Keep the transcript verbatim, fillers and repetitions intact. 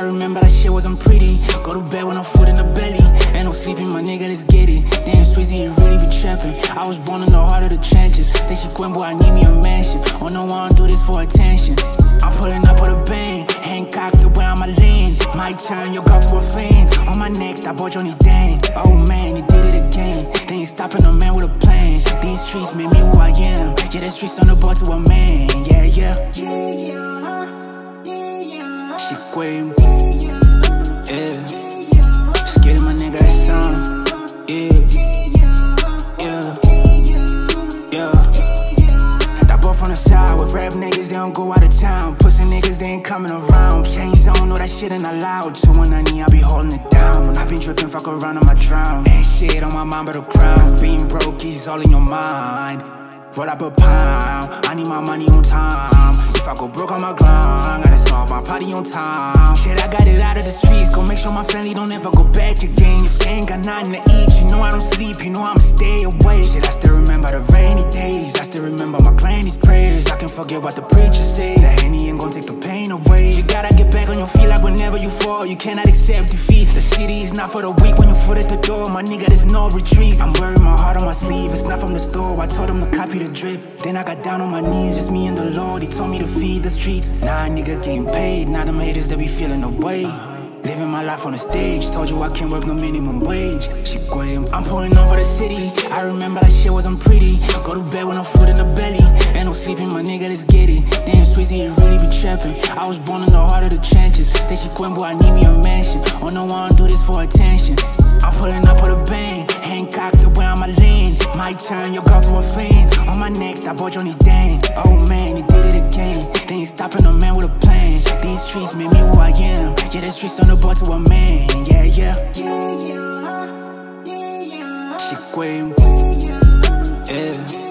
remember that shit wasn't pretty. Go to bed with no food in the belly. Ain't no sleeping, my nigga, let's get it. Damn, Sweezy, you really be trapping. I was born in the heart of the trenches. Say she quit, boy, I need me a mansion. Oh no, I don't do this for attention. I'm pulling up with a bang. Hand cocked the way I'm a lean. My turn, your girl to a fan. On my neck, that boy Johnny Dang. Oh man, he did it again. They ain't stopping a man with a plan. These streets made me who I am. Yeah, the streets on the board to a man. Yeah, yeah. Yeah, yeah. Yeah. She quit. Yeah. Scared of my nigga, son. Yeah. Yeah. Yeah. That boy from the side with rap niggas, they don't go out of town. Pussy niggas, they ain't coming around. Change zone, know that shit ain't allowed. two one ninety, I be holding it down. When I been dripping, fuck around on my drown. Ain't shit on my mind but a crown. Cause being broke is all in your mind. Roll up a pound, I need my money on time. If I go broke on my grind, gotta solve my party on time. Shit, I got it out of the streets. Go make sure my family don't ever go back again. If they ain't got nothing to eat, you know I don't sleep, you know I'ma stay away. Shit, I still remember the rainy days. I still remember my granny's prayers. I can forget what the preacher said. The Henny ain't gon' take the pain away. You gotta get back on your feet like whenever you fall. You cannot accept defeat. The city is not for the weak. When you foot at the door, my nigga, there's no retreat. I'm wearing my heart on my sleeve. It's not from the store. I told him to copy the drip. Then I got down on my knees, just me and the Lord. He told me to feed the streets. Nah, nigga getting paid. Now them haters, they be feeling the way. Living my life on the stage. Told you I can't work no minimum wage. She quit. I'm pulling over the city. I remember that shit wasn't pretty. Go to bed with no food in the belly. Ain't no sleeping, my nigga, let's get it. Damn, Sweezy, you really be trapping. I was born in the heart of the trenches. Say she quit, boy, I need me a mansion. Oh no, I don't do this for attention. I'm pulling up with a bang. Hand cocked the way I'm a lean. My turn, your girl to a fan. On my neck, that boy Johnny Dang. Oh man, he did it again. They ain't stopping a man with a plan. These streets made me who I am. Yeah, the streets on the board to a man. Yeah, yeah. Yeah, yeah. Yeah, yeah. She quit. Yeah.